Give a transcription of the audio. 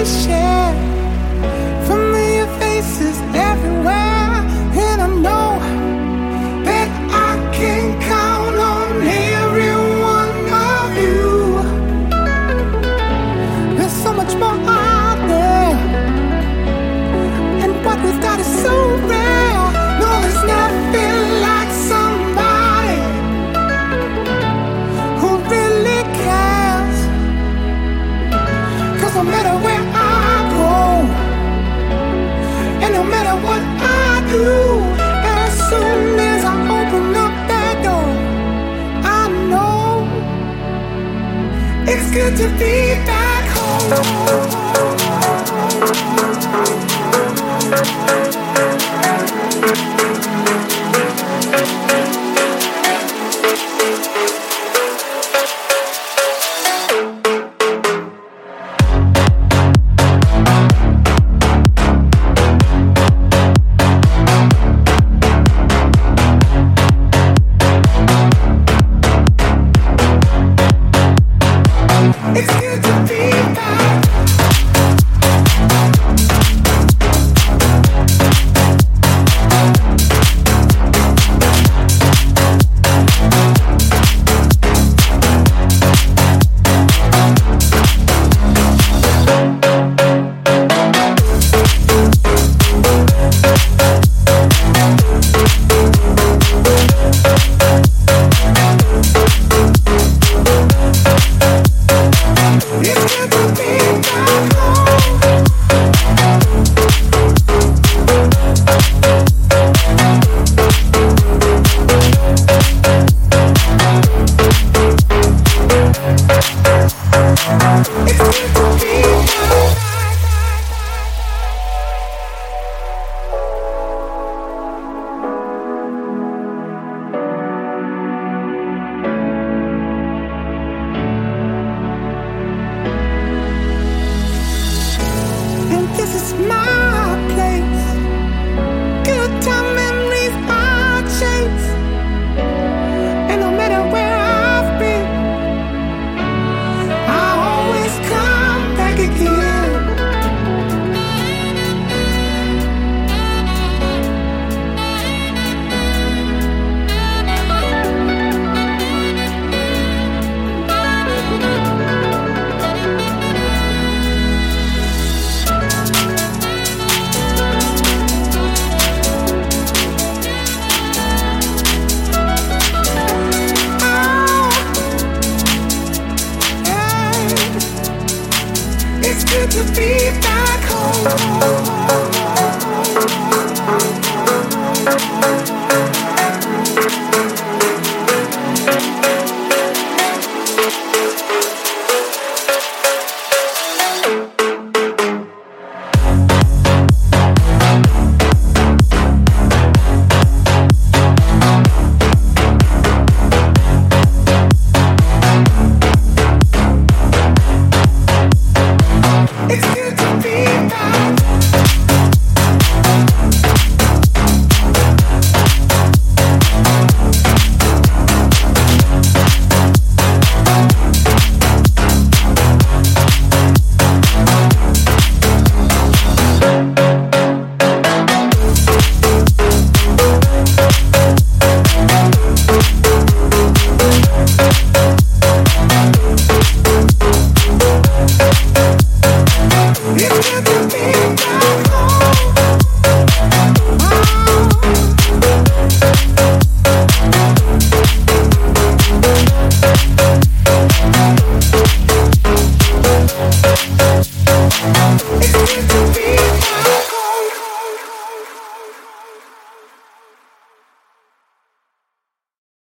share. Familiar faces everywhere, and I know that I can count on every one of you. There's so much more out there, and what we've got is so rare. No, there's nothing like somebody who really cares. 'Cause no matter where I go, and no matter what I do, as soon as I open up that door, I know it's good to be back home. It's good to be back. This is my place. Good time memories I chase, and no matter where I've been, I always come back again. It's good to be back home.